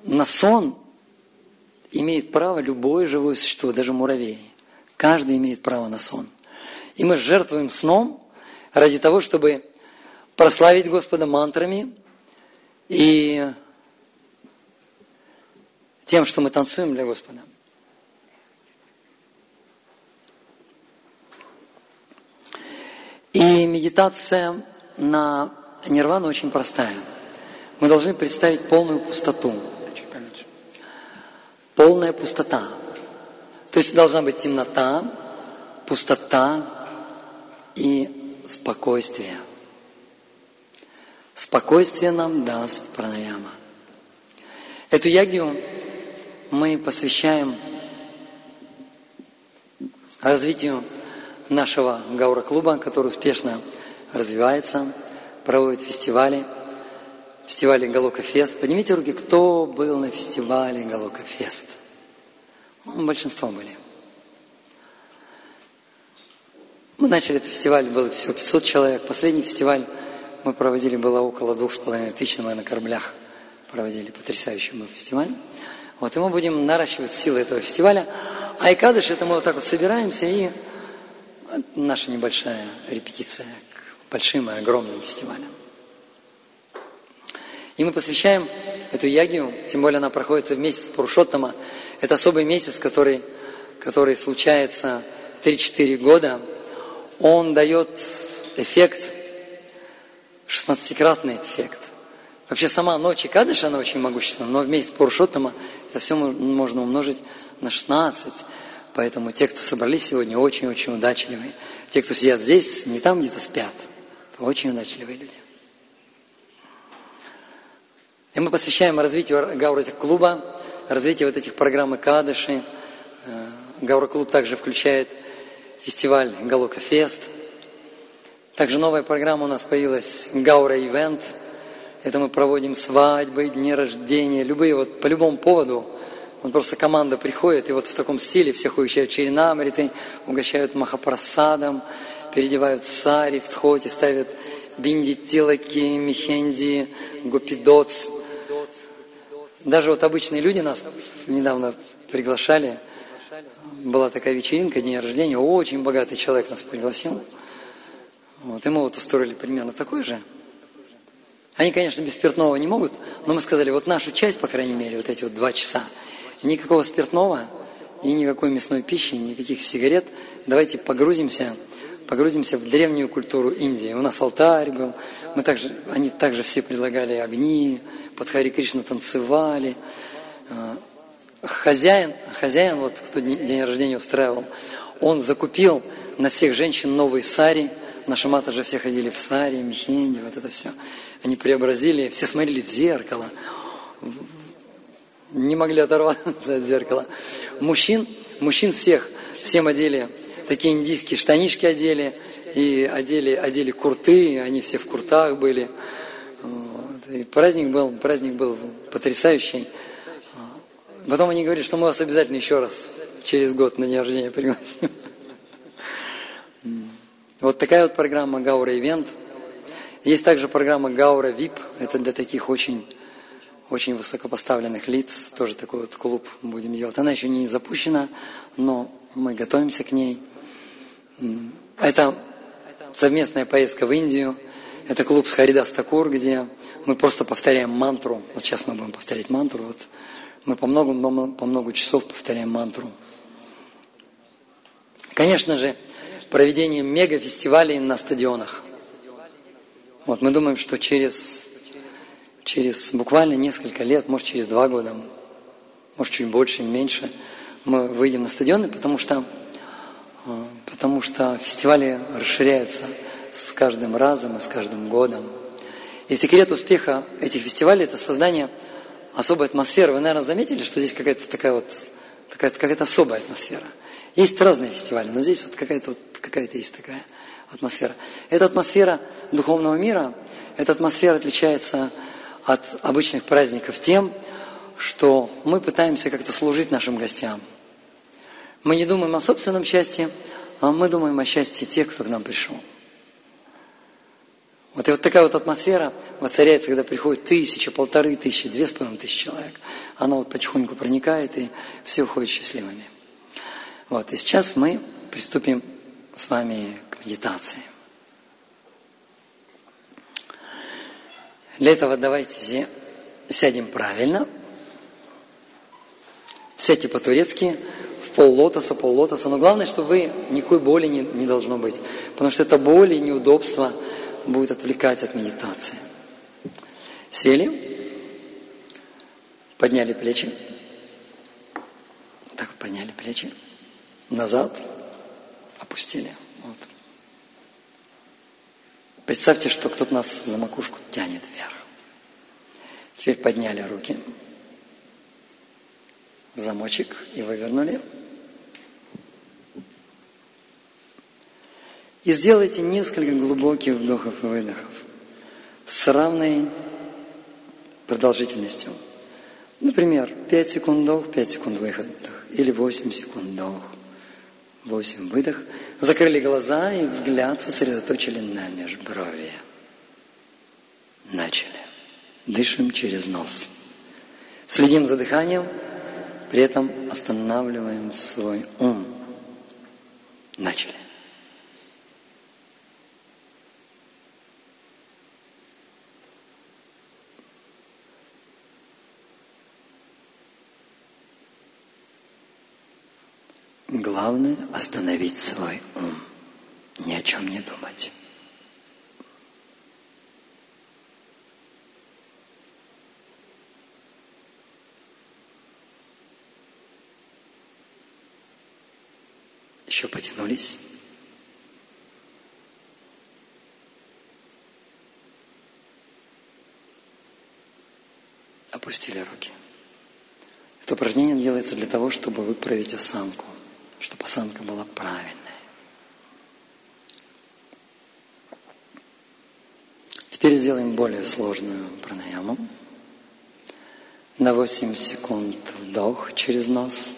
на сон имеет право любое живое существо, даже муравей. Каждый имеет право на сон. И мы жертвуем сном ради того, чтобы прославить Господа мантрами и тем, что мы танцуем для Господа. И медитация на нирвану очень простая. Мы должны представить полную пустоту. Полная пустота. То есть должна быть темнота, пустота и спокойствие. Спокойствие нам даст пранаяма. Эту ягью мы посвящаем развитию нашего гаура-клуба, который успешно развивается, проводит фестивали Галока-фест. Поднимите руки, кто был на фестивале Галока-фест. Большинство были. Мы начали этот фестиваль, было всего 500 человек. Последний фестиваль мы проводили, было около 2500, мы на кораблях проводили. Потрясающий был фестиваль. Вот, и мы будем наращивать силы этого фестиваля. А Экадыш, это мы вот так вот собираемся, и наша небольшая репетиция к большим и огромным фестивалям. И мы посвящаем эту ягью, тем более она проходится в месяц Пурушоттама. Это особый месяц, который случается 3-4 года. Он дает эффект, 16-кратный эффект. Вообще сама ночь Экадыша, она очень могущественна, но в месяц Пурушоттама это все можно умножить на 16. Поэтому те, кто собрались сегодня, очень-очень удачливые. Те, кто сидят здесь, не там где-то спят. Это очень удачливые люди. И мы посвящаем развитию Гаура-клуба, развитию вот этих программ Экадыши. Гаура-клуб также включает фестиваль Галока-фест. Также новая программа у нас появилась Гаура-ивент. Это мы проводим свадьбы, дни рождения, любые вот по любому поводу. Вот просто команда приходит, и вот в таком стиле всех угощают черенамритой, угощают махапрасадом, переодевают в сари, в тхоти, ставят бинди, тилаки, мехенди, гопидоц. Даже вот обычные люди нас недавно приглашали. Была такая вечеринка, день рождения, очень богатый человек нас пригласил. Вот, и мы вот устроили примерно такой же. Они, конечно, без спиртного не могут, но мы сказали, вот нашу часть, по крайней мере, вот эти вот 2 часа, никакого спиртного и никакой мясной пищи, никаких сигарет. Давайте погрузимся в древнюю культуру Индии. У нас алтарь был, они также все предлагали огни, под Хари Кришна танцевали. Хозяин, вот кто день рождения устраивал, он закупил на всех женщин новые сари. Наши матаджи все ходили в сари, мехенди, вот это все. Они преобразили, все смотрели в зеркало, не могли оторваться от зеркала. Мужчин всем одели, такие индийские штанишки одели, и одели курты, они все в куртах были. Вот. И праздник был потрясающий. Потом они говорили, что мы вас обязательно еще раз через год на день рождения пригласим. Вот такая вот программа Гаура Ивент. Есть также программа Гаура Вип. Это для таких очень высокопоставленных лиц. Тоже такой вот клуб будем делать. Она еще не запущена, но мы готовимся к ней. Это совместная поездка в Индию. Это клуб с Харидас Такур, где мы просто повторяем мантру. Вот сейчас мы будем повторять мантру. Вот. Мы по много часов повторяем мантру. Конечно же, проведение мега-фестивалей на стадионах. Вот мы думаем, что через буквально несколько лет, может через 2 года, может чуть больше, меньше, мы выйдем на стадионы, потому что фестивали расширяются с каждым разом и с каждым годом. И секрет успеха этих фестивалей – это создание особой атмосферы. Вы, наверное, заметили, что здесь какая-то особая атмосфера. Есть разные фестивали, но здесь вот какая-то есть такая атмосфера. Эта атмосфера духовного мира, эта атмосфера отличается от обычных праздников тем, что мы пытаемся как-то служить нашим гостям. Мы не думаем о собственном счастье, а мы думаем о счастье тех, кто к нам пришел. Вот и вот такая вот атмосфера воцаряется, когда приходит 1000, 1500, 2500 человек. Она вот потихоньку проникает, и все уходят счастливыми. Вот, и сейчас мы приступим с вами к медитации. Для этого давайте сядем правильно. Сядьте по-турецки, в поллотоса. Но главное, чтобы вы никакой боли не должно быть. Потому что эта боль и неудобство будет отвлекать от медитации. Сели, подняли плечи. Так, подняли плечи. Назад опустили. Вот. Представьте, что кто-то нас за макушку тянет вверх. Теперь подняли руки в замочек и вывернули. И сделайте несколько глубоких вдохов и выдохов с равной продолжительностью. Например, 5 секунд вдох, 5 секунд выдох. Или 8 секунд вдох, 8 выдох. Закрыли глаза и взгляд сосредоточили на межбровье. Начали. Дышим через нос. Следим за дыханием, при этом останавливаем свой ум. Начали. Главное – остановить свой ум, ни о чем не думать. Еще потянулись. Опустили руки. Это упражнение делается для того, чтобы выправить осанку, чтобы осанка была правильной. Теперь сделаем более сложную пранаяму. На 8 секунд вдох через нос,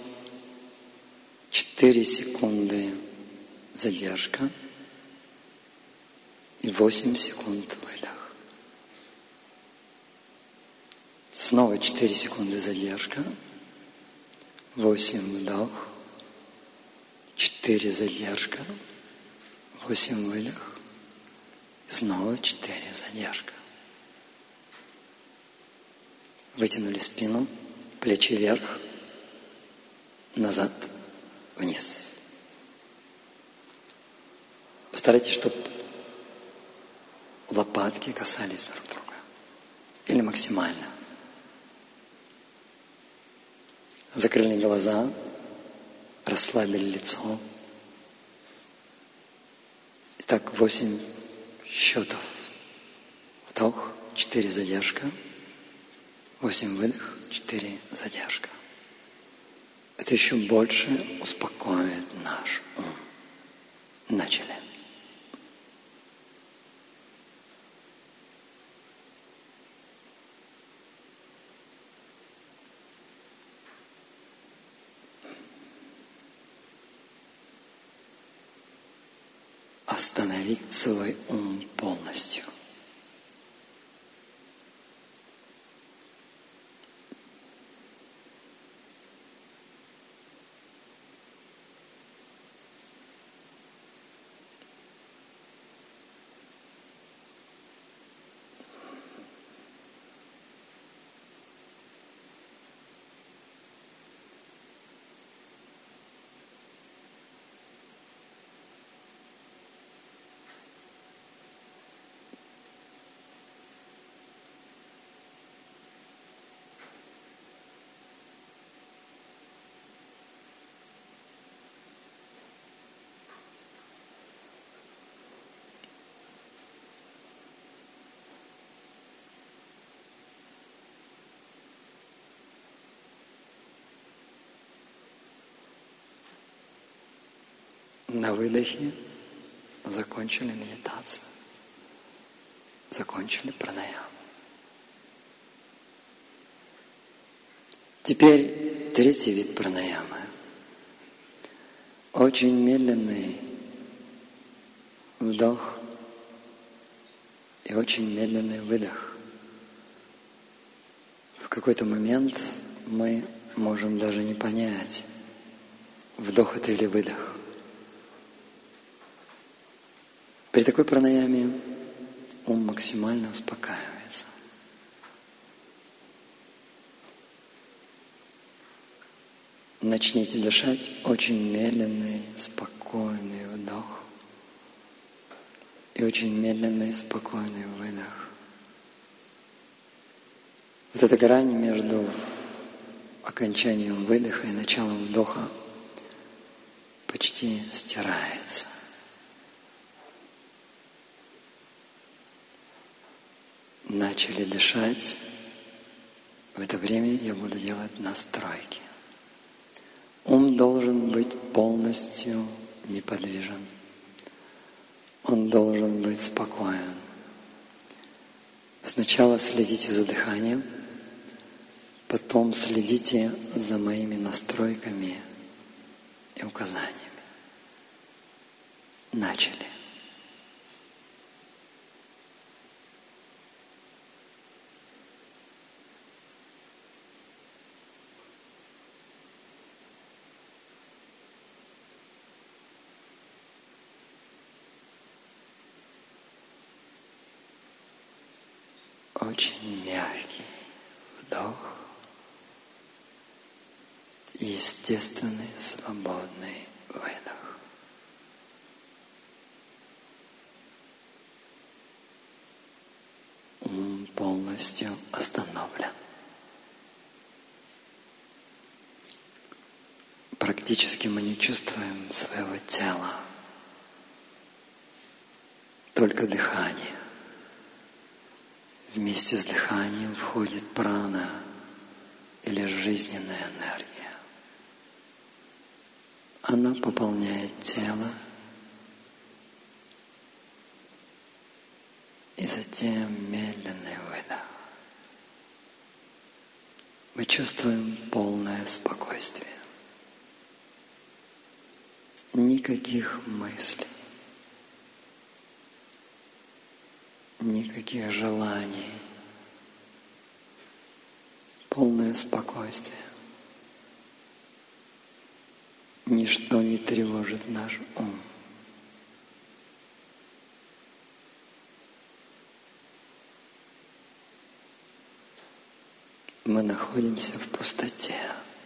4 секунды задержка и 8 секунд выдох. Снова 4 секунды задержка, 8 вдох, 4 задержка, 8 выдох, снова 4 задержка. Вытянули спину, плечи вверх, назад, вниз. Постарайтесь, чтобы лопатки касались друг друга. Или максимально. Закрыли глаза, расслабили лицо. Итак, 8 счетов. Вдох, 4 задержка. 8 выдох, 4 задержка. Это еще больше успокоит наш ум. Начали. Остановить свой ум полностью. На выдохе закончили медитацию, закончили пранаяму. Теперь третий вид пранаямы. Очень медленный вдох и очень медленный выдох. В какой-то момент мы можем даже не понять, вдох это или выдох. При такой пранаяме ум максимально успокаивается. Начните дышать очень медленный, спокойный вдох и очень медленный, спокойный выдох. Вот эта грань между окончанием выдоха и началом вдоха почти стирается. Начали дышать. В это время я буду делать настройки. Ум должен быть полностью неподвижен. Он должен быть спокоен. Сначала следите за дыханием, потом следите за моими настройками и указаниями. Начали. Очень мягкий вдох, естественный, свободный выдох. Ум полностью остановлен. Практически мы не чувствуем своего тела, только дыхание. Вместе с дыханием входит прана или жизненная энергия. Она пополняет тело и затем медленный выдох. Мы чувствуем полное спокойствие. Никаких мыслей. Никаких желаний, полное спокойствие. Ничто не тревожит наш ум. Мы находимся в пустоте.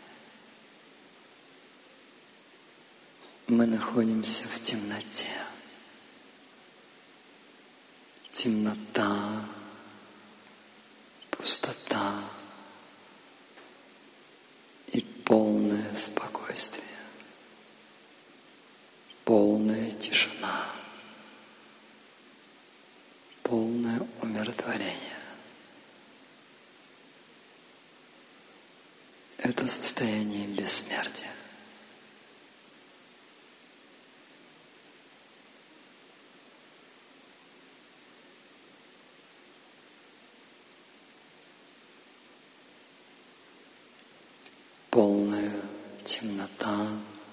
Мы находимся в темноте. Темнота, пустота и полное спокойствие, полная тишина, полное умиротворение. Это состояние бессмертия. Полная темнота,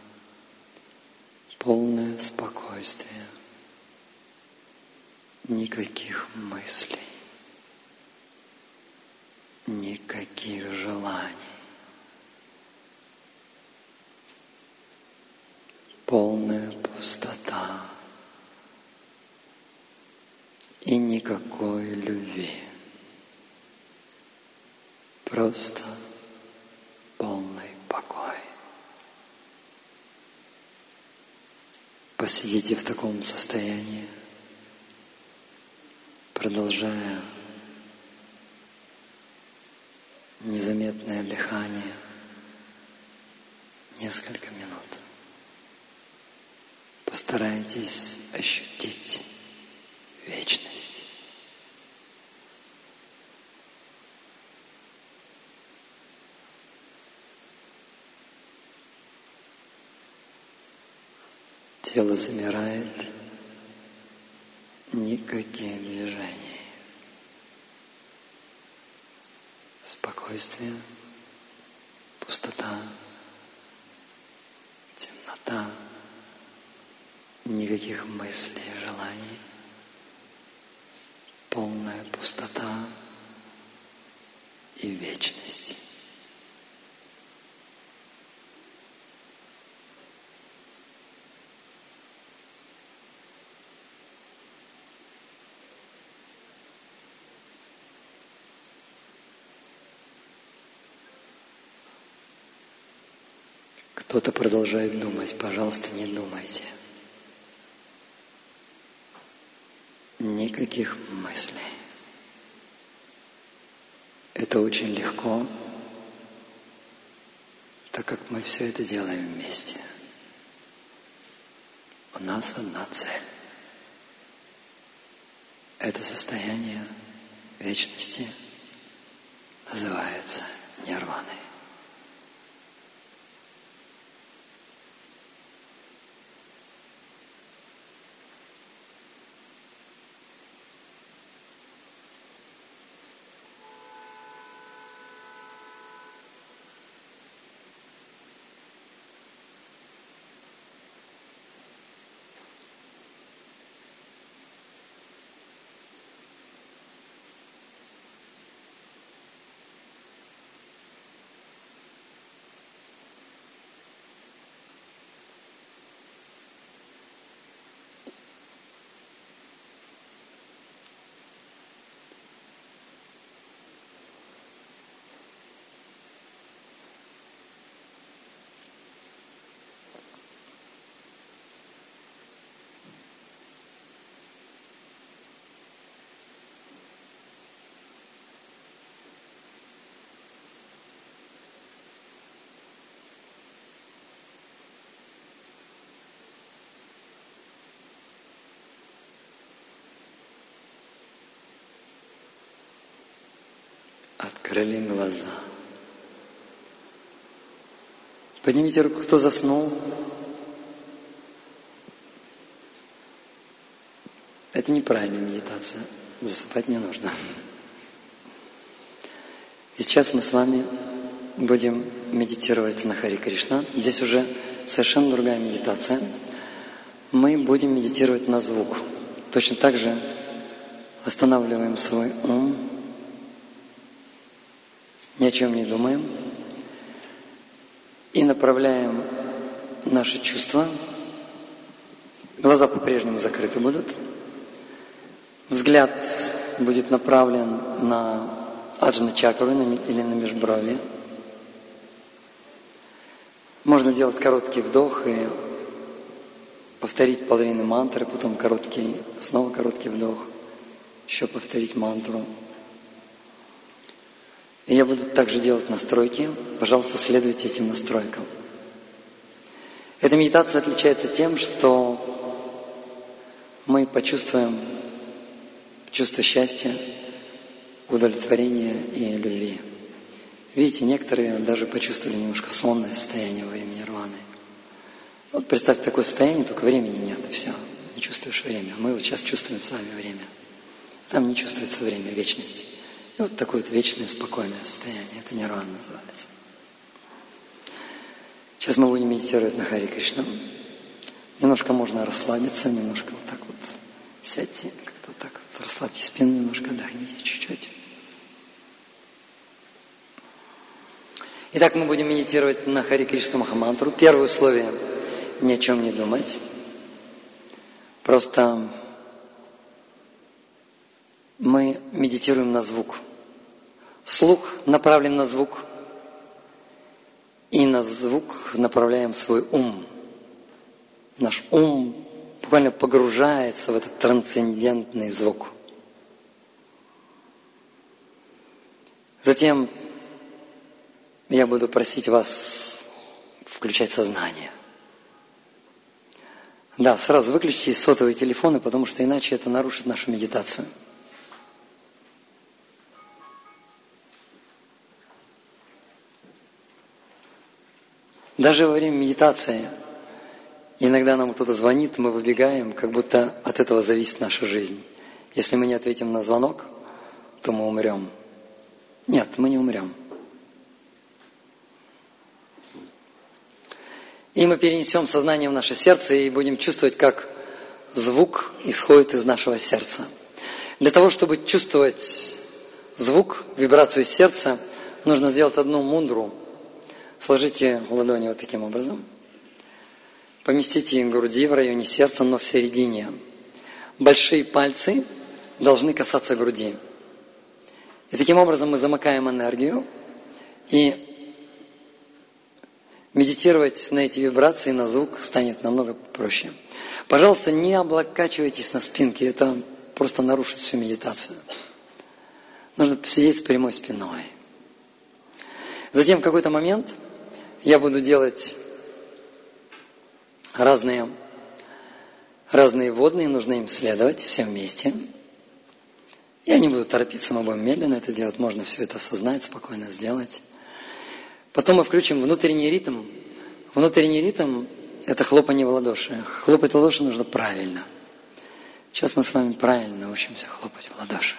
полное спокойствие, никаких мыслей, никаких желаний, полная пустота и никакой любви, просто полный покой. Посидите в таком состоянии, продолжая незаметное дыхание несколько минут. Постарайтесь ощутить вечность. Тело замирает, никаких движений. Спокойствие, пустота, темнота, никаких мыслей, желаний, полная полная пустота и вечность. Кто-то продолжает думать, пожалуйста, не думайте. Никаких мыслей. Это очень легко, так как мы все это делаем вместе. У нас одна цель. Это состояние вечности называется нирваной. Открыли глаза. Поднимите руку, кто заснул. Это неправильная медитация. Засыпать не нужно. И сейчас мы с вами будем медитировать на Хари Кришна. Здесь уже совершенно другая медитация. Мы будем медитировать на звук. Точно так же останавливаем свой ум. Ни о чем не думаем. И направляем наши чувства. Глаза по-прежнему закрыты будут. Взгляд будет направлен на аджна-чакру или на межброви. Можно делать короткий вдох и повторить половину мантры, потом короткий, снова короткий вдох, еще повторить мантру. И я буду также делать настройки. Пожалуйста, следуйте этим настройкам. Эта медитация отличается тем, что мы почувствуем чувство счастья, удовлетворения и любви. Видите, некоторые даже почувствовали немножко сонное состояние во время нирваны. Вот представьте такое состояние, только времени нет, и все. Не чувствуешь время. Мы вот сейчас чувствуем с вами время. Там не чувствуется время, вечность. И вот такое вот вечное, спокойное состояние. Это нирвана называется. Сейчас мы будем медитировать на Хари Кришна. Немножко можно расслабиться, немножко вот так вот сядьте, как-то вот так вот расслабьте спину, немножко отдохните чуть-чуть. Итак, мы будем медитировать на Хари Кришна Махамантру. Первое условие – ни о чем не думать. Просто мы медитируем на звук. Слух направлен на звук, и на звук направляем свой ум. Наш ум буквально погружается в этот трансцендентный звук. Затем я буду просить вас включать сознание. Да, сразу выключите сотовые телефоны, потому что иначе это нарушит нашу медитацию. Даже во время медитации иногда нам кто-то звонит, мы выбегаем, как будто от этого зависит наша жизнь. Если мы не ответим на звонок, то мы умрем. Нет, мы не умрем. И мы перенесем сознание в наше сердце и будем чувствовать, как звук исходит из нашего сердца. Для того, чтобы чувствовать звук, вибрацию сердца, нужно сделать одну мундру. Сложите ладони вот таким образом. Поместите груди в районе сердца, но в середине. Большие пальцы должны касаться груди. И таким образом мы замыкаем энергию. И медитировать на эти вибрации, на звук станет намного проще. Пожалуйста, не облокачивайтесь на спинке. Это просто нарушит всю медитацию. Нужно посидеть с прямой спиной. Затем в какой-то момент я буду делать разные вводные, нужно им следовать всем вместе. Я не буду торопиться, мы будем медленно это делать, можно все это осознать, спокойно сделать. Потом мы включим внутренний ритм. Внутренний ритм – это хлопанье в ладоши. Хлопать в ладоши нужно правильно. Сейчас мы с вами правильно научимся хлопать в ладоши.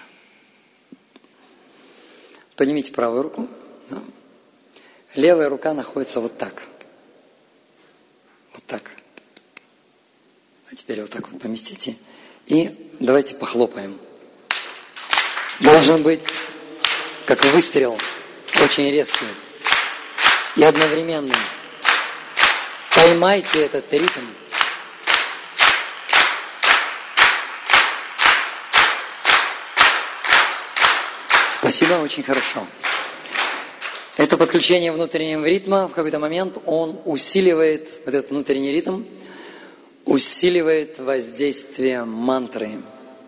Поднимите правую руку. Левая рука находится вот так. Вот так. А теперь вот так вот поместите. И давайте похлопаем. Должен быть как выстрел, очень резкий и одновременный. Поймайте этот ритм. Спасибо, очень хорошо. Это подключение внутреннего ритма в какой-то момент, он усиливает, вот этот внутренний ритм, усиливает воздействие мантры.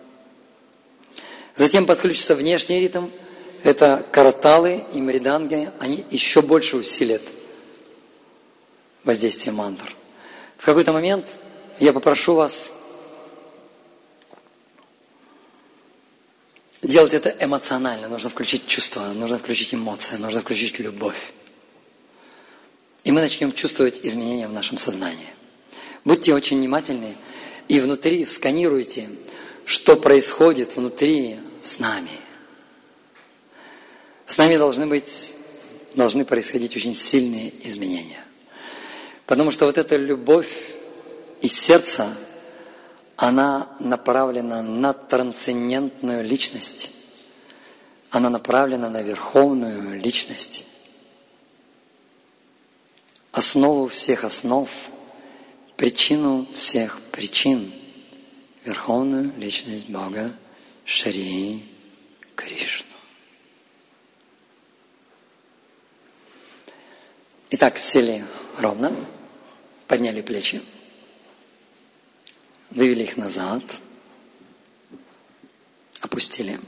Затем подключится внешний ритм, это караталы и мриданги, они еще больше усилят воздействие мантр. В какой-то момент я попрошу вас делать это эмоционально. Нужно включить чувства, нужно включить эмоции, нужно включить любовь. И мы начнем чувствовать изменения в нашем сознании. Будьте очень внимательны и внутри сканируйте, что происходит внутри с нами. С нами должны происходить очень сильные изменения. Потому что вот эта любовь из сердца, она направлена на трансцендентную личность. Она направлена на верховную личность. Основу всех основ, причину всех причин. Верховную личность Бога Шри Кришну. Итак, сели ровно, подняли плечи. Вывели их назад, опустили.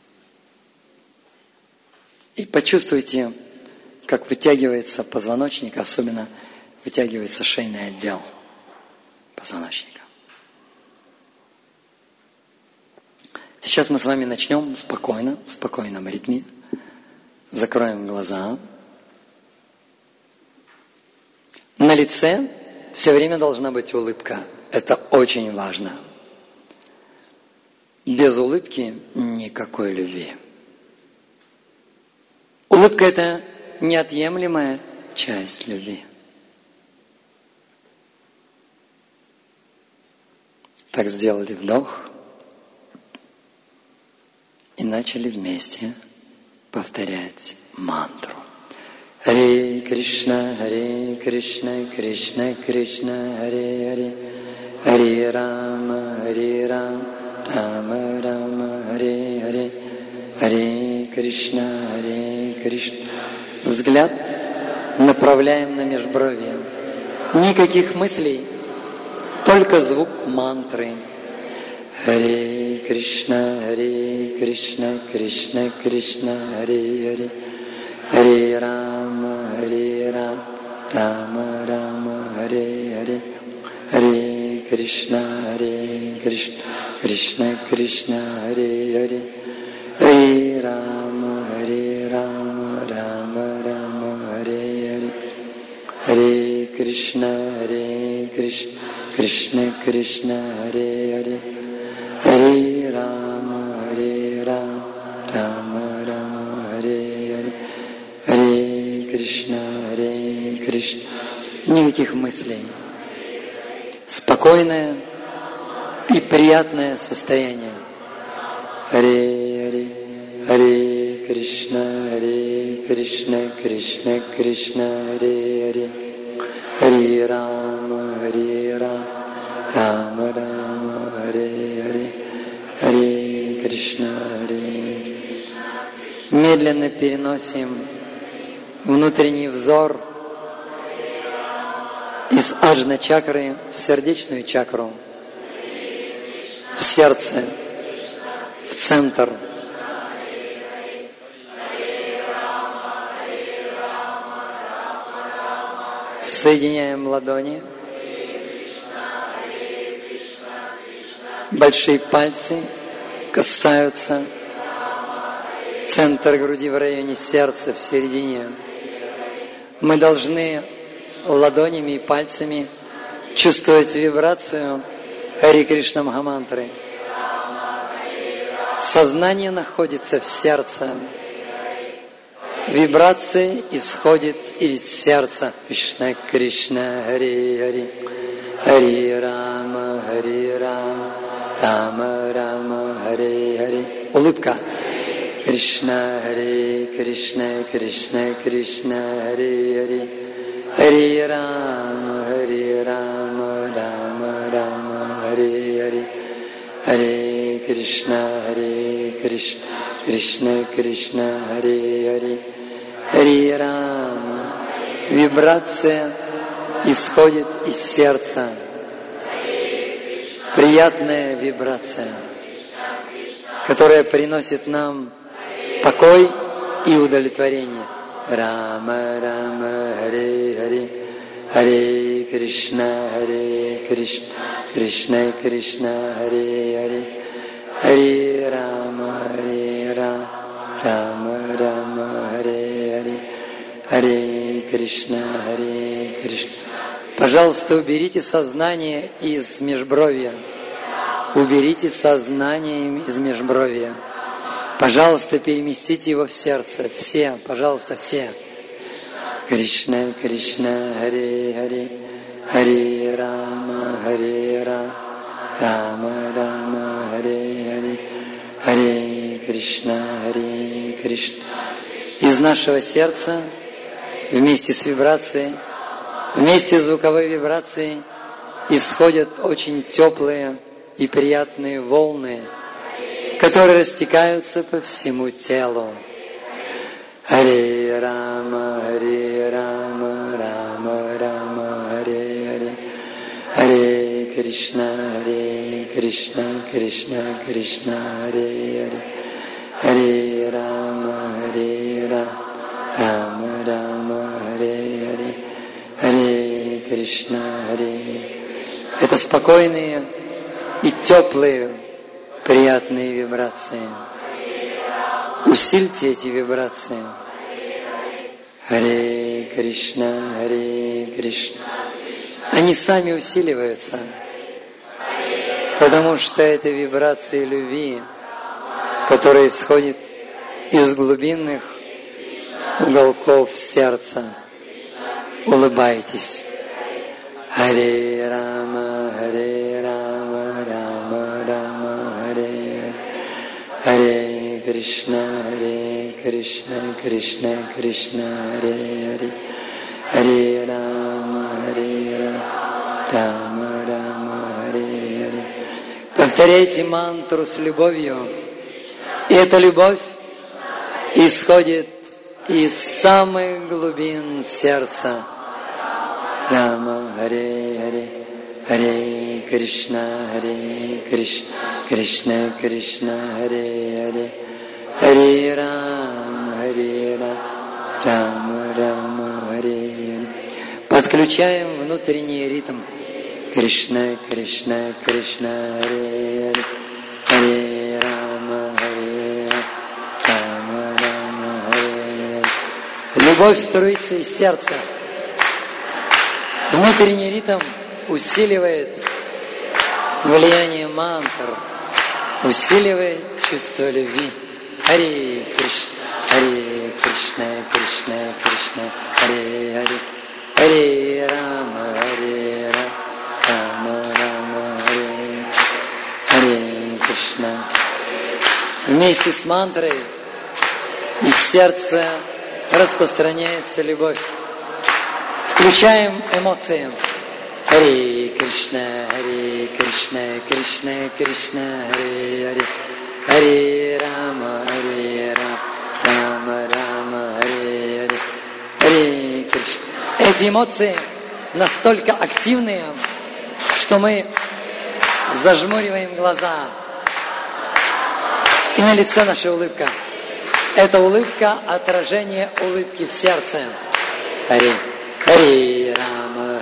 И почувствуйте, как вытягивается позвоночник, особенно вытягивается шейный отдел позвоночника. Сейчас мы с вами начнем спокойно, в спокойном ритме. Закроем глаза. На лице все время должна быть улыбка. Это очень важно. Без улыбки никакой любви. Улыбка – это неотъемлемая часть любви. Так сделали вдох и начали вместе повторять мантру. Харе Кришна, Кришна Кришна, Харе Харе. Харе Рама, Рама Рама, Харе Харе, Харе Кришна, Кришна. Взгляд направляем на межбровье. Никаких мыслей, только звук мантры. Харе Кришна, Кришна Кришна, Харе Харе. Харе Рама, Рама Рама, Харе Харе. Харе Кришна, Кришна Кришна, Харе Харе. Харе Рама, Рама Рама, Харе Харе. Харе Кришна, Кришна Кришна, Харе Харе. Харе Рама, Рама Рама, Харе Харе. Харе Кришна, Кришна. Никаких мыслей. Спокойное и приятное состояние. Hare Hare, Hare Krishna, Krishna Krishna, Hare Hare, Hare Rama, Rama Rama, Hare Hare, Hare Krishна, Hare. Медленно переносим внутренний взор из аджна-чакры в сердечную чакру, в сердце, в центр. Соединяем ладони, большие пальцы касаются центра груди в районе сердца, в середине. Мы должны ладонями и пальцами чувствовать вибрацию Хари Кришна Махамантры. Сознание находится в сердце. Вибрация исходит из сердца. Кришна Кришна, Хари Хари, Хари Рама, Рама Рама, Хари Хари. Улыбка. Кришна, Хари Кришна, Кришна Кришна, Хари Хари, Хари Рама, Рама Рама, Хари Хари, Харе Кришна, Кришна Кришна, Хари Хари, Хари Рама. Вибрация исходит из сердца. Приятная вибрация, которая приносит нам покой и удовлетворение. Рама Рама, Харе Харе, Харе Кришна, Кришна Кришна, Харе Харе, Харе Рама, Рама Рама, Харе Харе, Харе Кришна, Кришна. Пожалуйста, уберите сознание из межбровья. Уберите сознание из межбровья. Пожалуйста, переместите его в сердце. Все, пожалуйста, все. Кришна, Кришна, Харе Харе, Харе Рама, Рама Рама, Харе Харе, Харе Кришна, Кришна. Из нашего сердца вместе с вибрацией, вместе с звуковой вибрацией исходят очень теплые и приятные волны, которые растекаются по всему телу. Харе Рама, Рама Рама, Харе Харе, Харе Кришна, Кришна Кришна, Харе Харе, Харе Рама, Рама Рама, Харе Харе, Харе Кришна, Это спокойные и теплые, приятные вибрации. Усильте эти вибрации. Харе Кришна, Кришна. Они сами усиливаются, потому что это вибрации любви, которые исходят из глубинных уголков сердца. Улыбайтесь. Харе Рама, Рама Рама, Харе Харе Кришна, Кришна Кришна, Харе Харе, Харе Рама, Рама Рама, Харе Харе. Повторяйте мантру с любовью. И эта любовь исходит из самых глубин сердца. Рама, Харе Харе, Харе Кришна, Кришна Кришна, Харе Харе, Харе Рама, Рама Рама, Харе Харе. Подключаем внутренний ритм. Кришна Кришна Кришна, Харе Харе, Харе Рама, Рама Рама, Харе Харе. Любовь струится из сердца. Внутренний ритм усиливает влияние мантр, усиливает чувство любви. Харе Кришна, Кришна Кришна, Харе Харе, Харе Рама, Рама Рама, Харе Кришна. Вместе с мантрой из сердца распространяется любовь. Включаем эмоции. Харе Кришна, Кришна, Кришна, Харе Харе. Харе Рама, Рама, Рама, Харе Харе. Харе Кришна. Эти эмоции настолько активные, что мы зажмуриваем глаза. И на лице наша улыбка. Это улыбка – отражение улыбки в сердце. Харе, Харе Рама,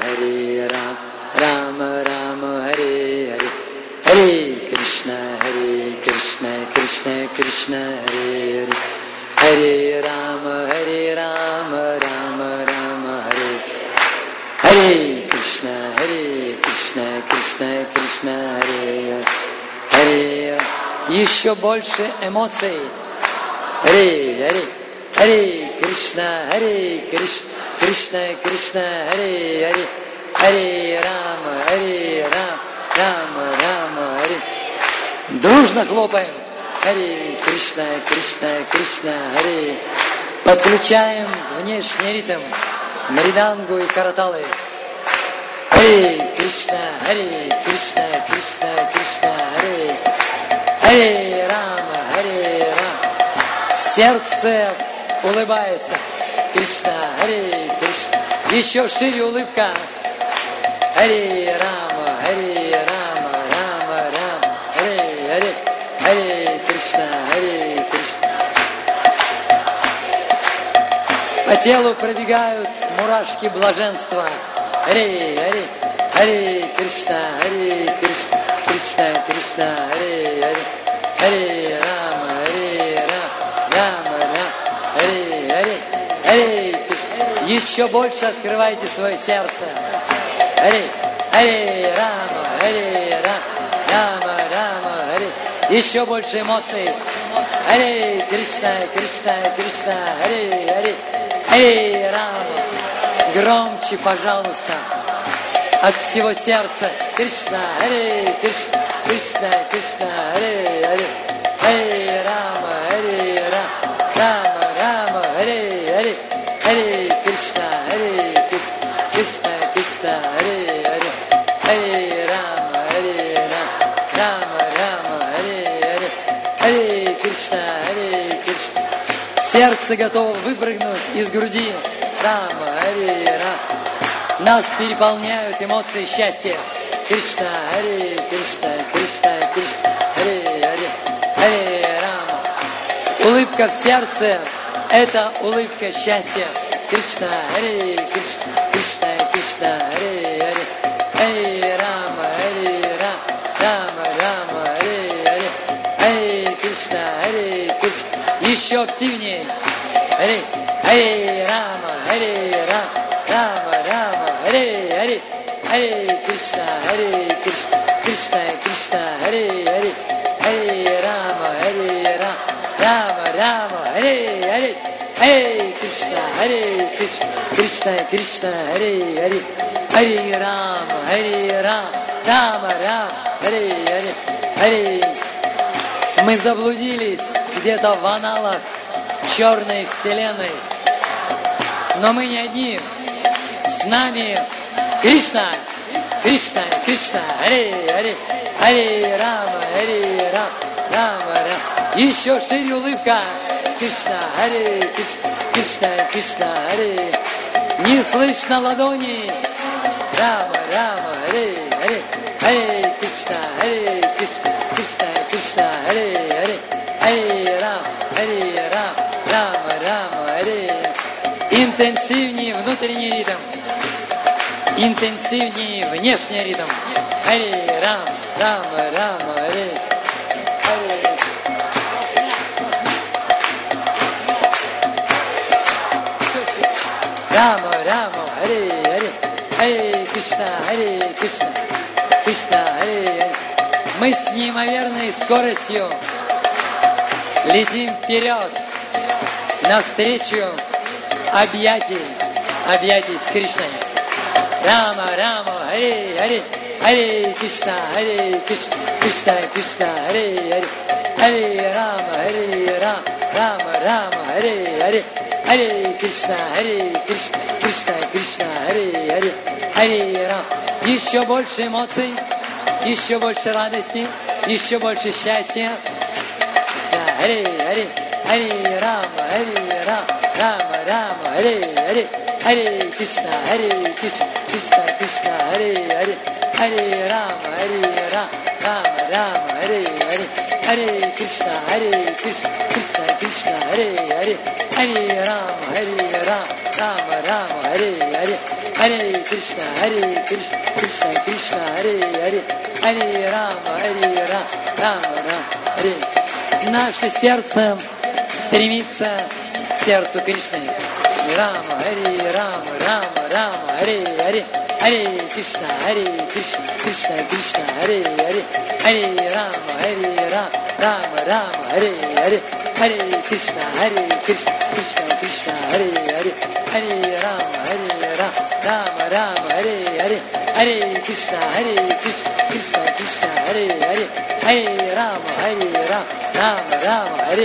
Рама, Рама, Харе Харе. Харе Кришна, Кришна, Кришна, Харе Харе. Харе Рама, Рама, Рама, Харе. Харе Кришна, Кришна, Кришна, Харе Харе. Еще больше эмоций. Харе, Харе, Харе Кришна, Кришна, Кришна, Харе Харе. Харе Рама, Рама, Харе. Дружно хлопаем. Харе Кришна, Кришна, Харе. Подключаем внешний ритм, мридангу и караталы. Харе Кришна, Кришна, Кришна, Харе. Харе Рама. Сердце улыбается. Кришна, Кришна. Еще шире улыбка. Харе Рама, Рама, Харе. Харе Кришна, Кришна. По телу пробегают мурашки блаженства. Харе Кришна, Кришна, Харе Рама, Рама, Харе Кришна. Еще больше открывайте свое сердце. Харе Рама, Рама, Харе. Еще больше эмоций. Харе Кришна, Харе Рама. Громче, пожалуйста, от всего сердца. Кришна, Кришна, Харе Рама, Рама, Харе Кришна, Кришна, Харе Рама, Рама, Харе Кришна, Кришна. Сердце готово выпрыгнуть из груди. Рама, Рама. Нас переполняют эмоции счастья. Кришна, Кришна, Харе Рама. Улыбка в сердце – это улыбка счастья. Кришна, Кришна, Харе Рама, Рама, Харе Кришна, Еще активнее. Харе Рама, Рама, Харе Кришна, Кришна, Харе Рама, Рама, Харе Кришна, Кришна, Харе Рама, Рама, Харе. Мы заблудились где-то в аналах черной вселенной, но мы не одни. С нами Кришна, Харе Рама, Рама. Еще шире улыбка. Кришна, Кришна, Харе. Не слышно ладони. Рама, Харе Кришна, Кришна, Харе Рама, Харе. Интенсивнее внутренний ритм. Интенсивнее внешний ритм. Харе Рама, Харе. Рама, Харе Кришна, Кришна, Харе. Мы с неимоверной скоростью летим вперед, навстречу объятий с Кришной. Рама, Харе Кришна, Кришна, Харе Hare Rama, Rama Rama, Hare Krishna, Krishna Krishna, Hare Рам. Еще больше эмоций, еще больше радости, еще больше счастья. Харе Рама, Рама Рама, Харе Кришна, Кришна Кришна, Харе Рама, Рама Рама, Харе Кришна, Кришна Кришна, Харе Рама, Рама Рама, Харе Кришна, Кришна Кришна, Харе Рама, Рама Рама, Харе. Наше сердце стремится к сердцу Кришны. Рама, Рама, Рама, Харе Кришна, Кришна Кришна, Харе Рама, Рама Рама, Харе Кришна, Кришна Кришна, Харе Рама, Рама Рама, Харе Кришна, Кришна Кришна, Харе Рама, Рама Рама, Харе.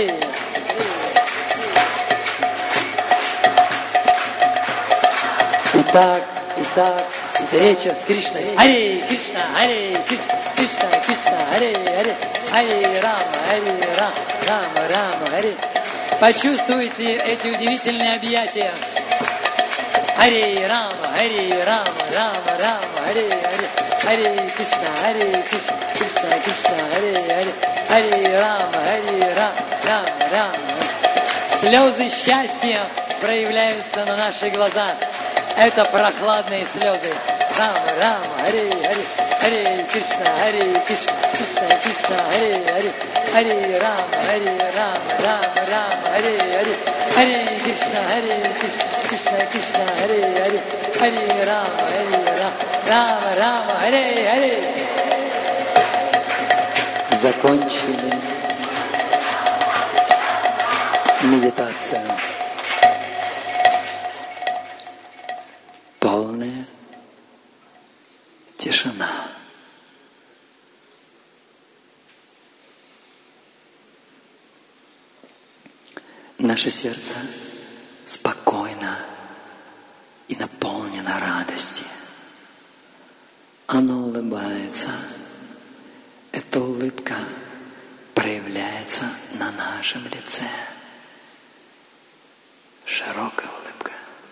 Итак, встреча с Кришной. Харе Кришна, Кришна Кришна, Харе Рама, Рама Рама, Харе. Почувствуйте эти удивительные объятия. Харе Рама, Рама Рама, Харе Кришна, Кришна Кришна, Харе Рама, Рама Рама. Слезы счастья проявляются на наших глазах. Это прохладные слезы. Рама Рама, Харе Кришна, Кришна Кришна, Харе Рама, Рама Рама, Харе Кришна, Кришна Кришна, Харе Рама, Рама Рама, Харе. Закончили медитацию. Полная тишина. Наше сердце спокойно и наполнено радостью. Оно улыбается. Эта улыбка проявляется на нашем лице. Широкая улыбка.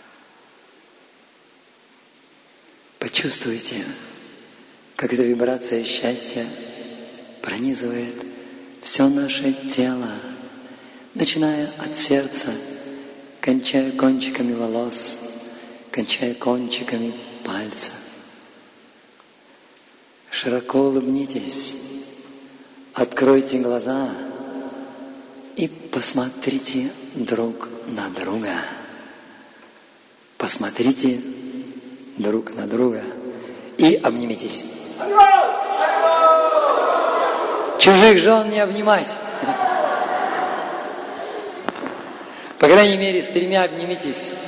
Почувствуйте, как эта вибрация счастья пронизывает все наше тело, начиная от сердца, кончая кончиками волос, кончая кончиками пальцев. Широко улыбнитесь, откройте глаза и посмотрите друг на друга. Посмотрите друг на друга и обнимитесь. Чужих жен не обнимать. По крайней мере, с 3 обнимитесь.